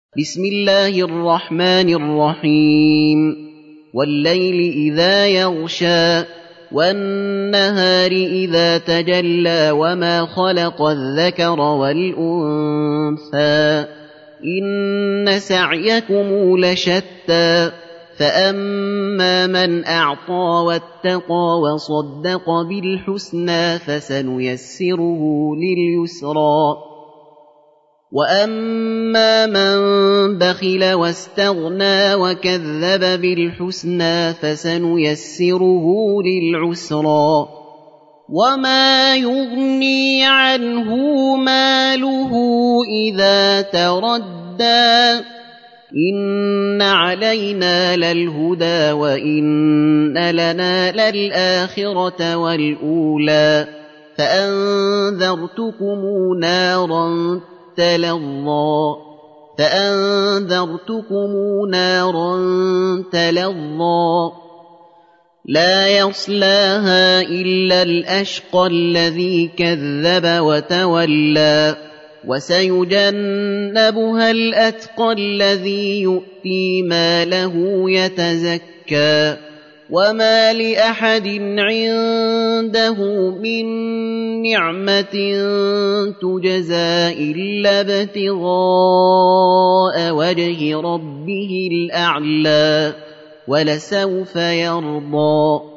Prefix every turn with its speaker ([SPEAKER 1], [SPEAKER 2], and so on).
[SPEAKER 1] بسم الله الرحمن الرحيم والليل إذا يغشى والنهار إذا تجلى وما خلق الذكر والأنثى إن سعيكم لشتى فأما من أعطى واتقى وصدق بالحسنى فسنيسره لليسرى وأما من بخل واستغنى وكذب بالحسنى فسنيسره للعسرى وما يغني عنه ماله إذا تردى إن علينا للهدى وإن لنا للآخرة والأولى فأنذرتكم نارا تلظى لا يصلاها إلا الأشقى الذي كذب وتولى وسيجنبها الأتقى الذي يؤتي ماله يتزكى وما لأحد عنده من نعمة تجزى إلا ابتغاء وجه ربه الأعلى ولسوف يرضى